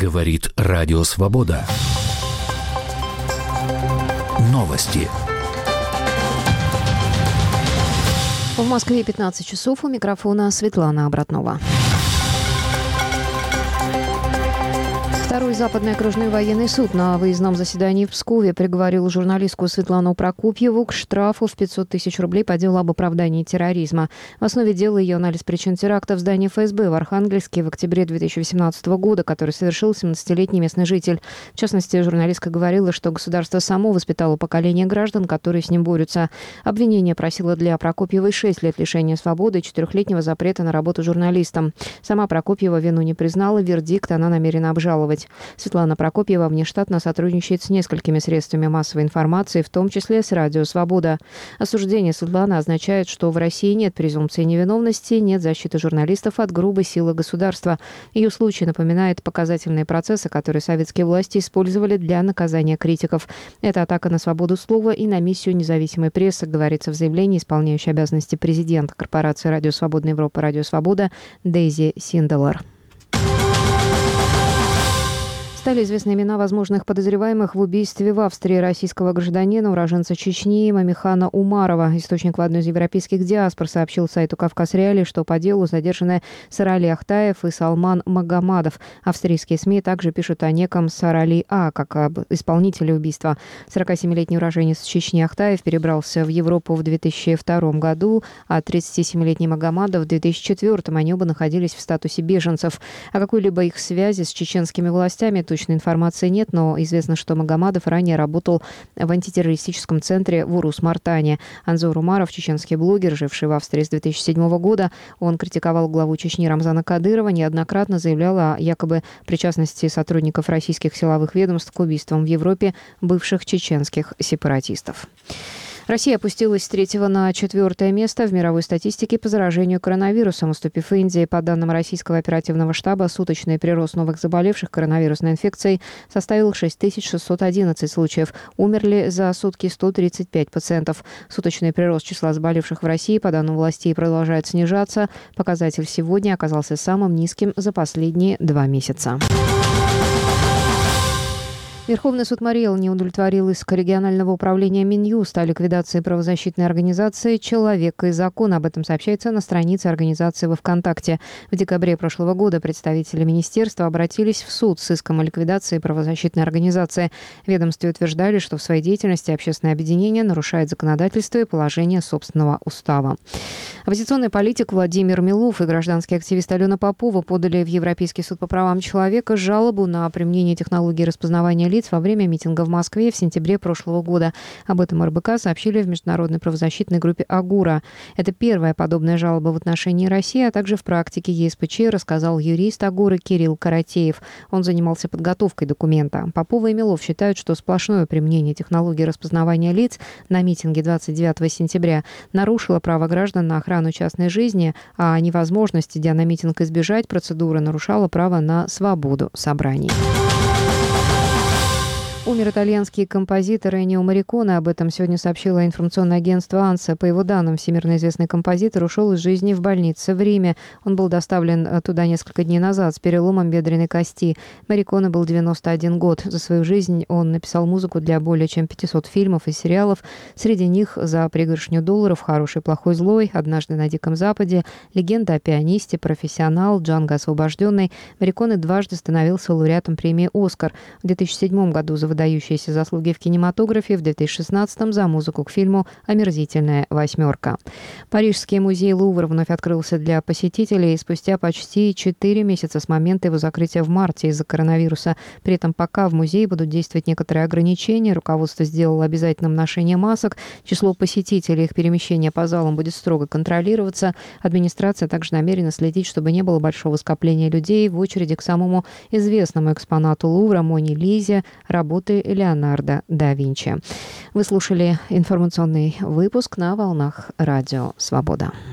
Говорит Радио Свобода. Новости. В Москве 15 часов. У микрофона Светлана Обратнова. Второй Западный окружной военный суд на выездном заседании в Пскове приговорил журналистку Светлану Прокопьеву к штрафу в 500 тысяч рублей по делу об оправдании терроризма. В основе дела ее анализ причин теракта в здании ФСБ в Архангельске в октябре 2018 года, который совершил 17-летний местный житель. В частности, журналистка говорила, что государство само воспитало поколение граждан, которые с ним борются. Обвинение просило для Прокопьевой 6 лет лишения свободы и 4-летнего запрета на работу журналистом. Сама Прокопьева вину не признала, вердикт она намерена обжаловать. Светлана Прокопьева внештатно сотрудничает с несколькими средствами массовой информации, в том числе с Радио Свобода. Осуждение Светланы означает, что в России нет презумпции невиновности, нет защиты журналистов от грубой силы государства. Ее случай напоминает показательные процессы, которые советские власти использовали для наказания критиков. Это атака на свободу слова и на миссию независимой прессы, говорится в заявлении исполняющей обязанности президента корпорации «Радио Свобода Европа» «Радио Свобода» Дейзи Синделар. Стали известны имена возможных подозреваемых в убийстве в Австрии российского гражданина, уроженца Чечни Мамихана Умарова. Источник в одной из европейских диаспор сообщил сайту «Кавказ Реалии», что по делу задержаны Сарали Ахтаев и Салман Магомадов. Австрийские СМИ также пишут о неком Сарали А, как об исполнителе убийства. 47-летний уроженец Чечни Ахтаев перебрался в Европу в 2002 году, а 37-летний Магомадов в 2004. Они оба находились в статусе беженцев. О какой-либо их связи с чеченскими властями точной информации нет, но известно, что Магомадов ранее работал в антитеррористическом центре в Урус-Мартане. Анзор Умаров, чеченский блогер, живший в Австрии с 2007 года, он критиковал главу Чечни Рамзана Кадырова, неоднократно заявлял о якобы причастности сотрудников российских силовых ведомств к убийствам в Европе бывших чеченских сепаратистов. Россия опустилась с 3-го на 4-е место в мировой статистике по заражению коронавирусом, уступив Индии. По данным российского оперативного штаба, суточный прирост новых заболевших коронавирусной инфекцией составил 6611 случаев. Умерли за сутки 135 пациентов. Суточный прирост числа заболевших в России, по данным властей, продолжает снижаться. Показатель сегодня оказался самым низким за последние 2 месяца. Верховный суд Мариэл не удовлетворил иск регионального управления Минюст о ликвидации правозащитной организации «Человек и закон». Об этом сообщается на странице организации во ВКонтакте. В декабре прошлого года представители министерства обратились в суд с иском о ликвидации правозащитной организации. В ведомстве утверждали, что в своей деятельности общественное объединение нарушает законодательство и положение собственного устава. Оппозиционный политик Владимир Милов и гражданский активист Алена Попова подали в Европейский суд по правам человека жалобу на применение технологий распознавания лиц во время митинга в Москве в сентябре прошлого года. Об этом РБК сообщили в международной правозащитной группе «Агура». Это первая подобная жалоба в отношении России, а также в практике ЕСПЧ, рассказал юрист Агуры Кирилл Каратеев. Он занимался подготовкой документа. Попова и Милов считают, что сплошное применение технологий распознавания лиц на митинге 29 сентября нарушило право граждан на охрану частной жизни, а невозможность, идя на митинг, избежать процедуры, нарушала право на свободу собраний. Умер итальянский композитор Эннио Морриконе. Об этом сегодня сообщило информационное агентство «Анса». По его данным, всемирно известный композитор ушел из жизни в больнице в Риме. Он был доставлен туда несколько дней назад с переломом бедренной кости. Морриконе был 91 год. За свою жизнь он написал музыку для более чем 500 фильмов и сериалов. Среди них «За пригоршню долларов», «Хороший, плохой, злой», «Однажды на Диком Западе», «Легенда о пианисте», «Профессионал», «Джанго освобожденный». Морриконе дважды становился лауреатом премии «Оскар». В 2007 году за выдающиеся заслуги в кинематографе, в 2016-м за музыку к фильму «Омерзительная восьмерка». Парижский музей Лувр вновь открылся для посетителей спустя почти 4 месяца с момента его закрытия в марте из-за коронавируса. При этом пока в музее будут действовать некоторые ограничения, руководство сделало обязательным ношение масок, число посетителей и их перемещение по залам будет строго контролироваться. Администрация также намерена следить, чтобы не было большого скопления людей в очереди к самому известному экспонату Лувра Моне Лизе, работы Леонардо да Винчи. Вы слушали информационный выпуск на волнах Радио Свобода.